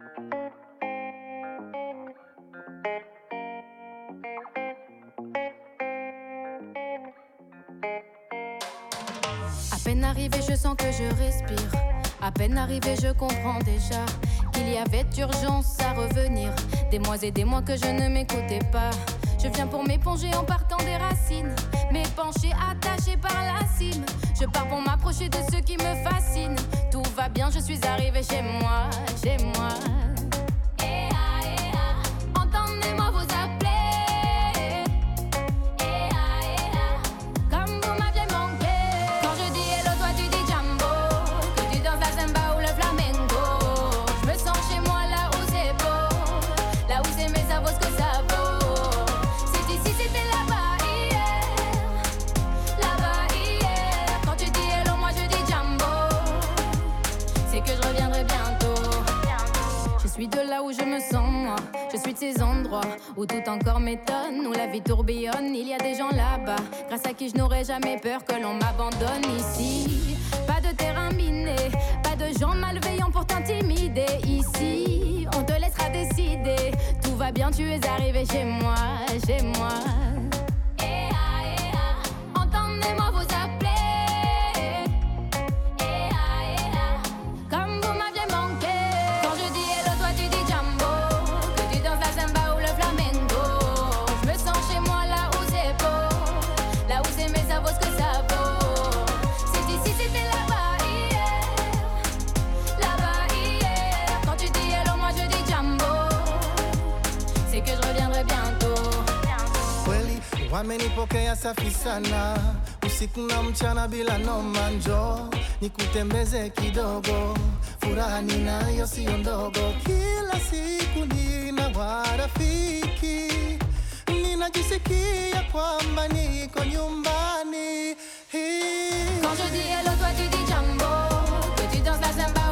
À peine arrivé, je sens que je respire. À peine arrivé, je comprends déjà qu'il y avait urgence à revenir. Des mois et des mois que je ne m'écoutais pas. Je viens pour m'éponger en partant des racines. M'épancher, attaché par la cime. Je pars pour m'approcher de ceux qui me fascinent. Tout va bien, je suis arrivée chez moi, chez moi. Entendez-moi vous appeler. Comme vous m'aviez manqué. Quand je dis hello, toi tu dis Jambo. Que tu danses la samba ou le flamenco. Je me sens chez moi là où c'est beau. Là où c'est mais ça vaut ce que ça vaut. C'est ici, c'était là-bas hier. Là-bas hier. Quand tu dis hello, moi je dis Jambo. C'est que je reviendrai bientôt. Je suis de là où je me sens moi. Je suis de ces endroits où tout encore m'étonne, où la vie tourbillonne. Il y a des gens là-bas, grâce à qui je n'aurais jamais peur que l'on m'abandonne ici. Pas de terrain miné, pas de gens malveillants pour t'intimider. Ici, on te laissera décider. Tout va bien, tu es arrivé chez moi, chez moi. Entendez-moi vous appeler. Comme vous m'aviez manqué. Quand je dis hello, toi tu dis Jambo. Que tu danses la samba ou le flamenco. Je me sens chez moi là où c'est beau. Là où c'est mais ça vaut ce que ça vaut. C'est ici, c'était là-bas hier. Là-bas hier. Quand tu dis hello, moi je dis Jambo. C'est que je reviendrai bientôt. Kweli wamenipokea safi sana, usiku na mchana bila noma. Njoo nikutembeze kidogo, furaha ninayo sio ndogo. Kila siku nina warafiki, ninajisikia kwamba niko nyumbani. Quand je dis hello, toi tu dis Jambo. Que tu danses la samba